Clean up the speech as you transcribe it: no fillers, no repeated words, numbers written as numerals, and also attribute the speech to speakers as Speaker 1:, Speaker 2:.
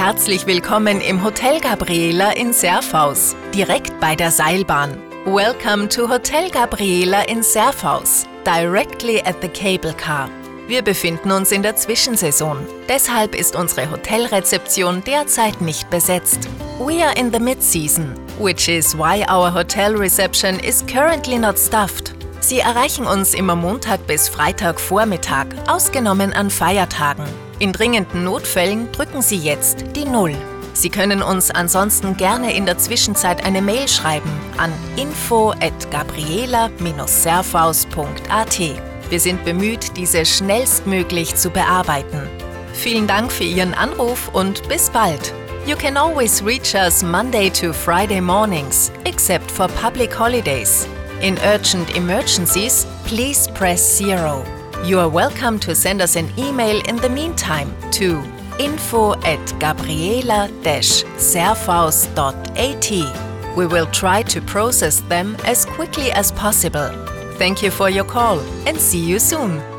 Speaker 1: Herzlich willkommen im Hotel Gabriela in Serfaus, direkt bei der Seilbahn. Welcome to Hotel Gabriela in Serfaus, directly at the cable car. Wir befinden uns in der Zwischensaison, deshalb ist unsere Hotelrezeption derzeit nicht besetzt. We are in the mid-season, which is why our hotel reception is currently not stuffed. Sie erreichen uns immer Montag bis Freitagvormittag, ausgenommen an Feiertagen. In dringenden Notfällen drücken Sie jetzt die 0. Sie können uns ansonsten gerne in der Zwischenzeit eine Mail schreiben an info@gabriela-serfaus.at. Wir sind bemüht, diese schnellstmöglich zu bearbeiten. Vielen Dank für Ihren Anruf und bis bald. You can always reach us Monday to Friday mornings, except for public holidays. In urgent emergencies, please press 0. You are welcome to send us an email in the meantime to info@gabriela-serfaus.at. We will try to process them as quickly as possible. Thank you for your call and see you soon.